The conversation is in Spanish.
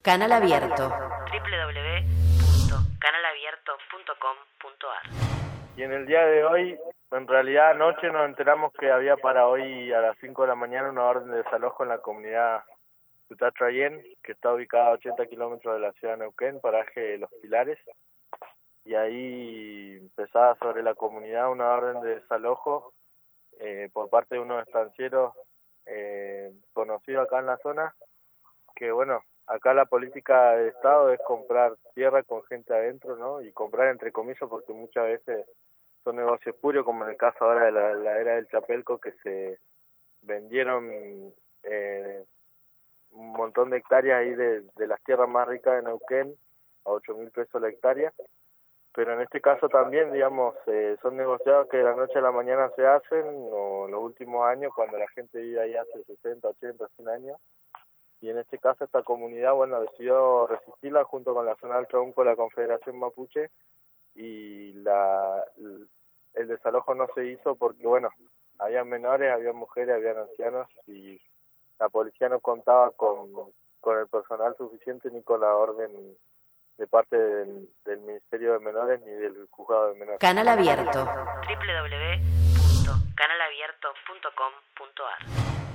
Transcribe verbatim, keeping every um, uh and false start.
Canal Abierto. doble u doble u doble u punto canal abierto punto com punto a r. Y en el día de hoy, en realidad anoche nos enteramos que había para hoy a las cinco de la mañana una orden de desalojo en la comunidad Tutatrayén, que está ubicada a ochenta kilómetros de la ciudad de Neuquén, paraje Los Pilares. Y ahí empezaba sobre la comunidad una orden de desalojo eh, por parte de unos estancieros eh, conocidos acá en la zona, que bueno, acá la política de Estado es comprar tierra con gente adentro, ¿no? Y comprar entre comillas porque muchas veces son negocios puros, como en el caso ahora de la, la era del Chapelco, que se vendieron eh, un montón de hectáreas ahí de, de las tierras más ricas de Neuquén a ocho mil pesos la hectárea. Pero en este caso también, digamos, eh, son negociados que de la noche a la mañana se hacen, o en los últimos años, cuando la gente vive ahí hace sesenta, ochenta, cien años. Y en este caso esta comunidad, bueno, decidió resistirla junto con la zona del Chaunco, la Confederación Mapuche, y la el desalojo no se hizo porque, bueno, había menores, había mujeres, había ancianos, y la policía no contaba con, con el personal suficiente ni con la orden de parte del, del Ministerio de Menores ni del Juzgado de Menores. Canal Abierto. doble u doble u doble u punto canal abierto punto com punto a r.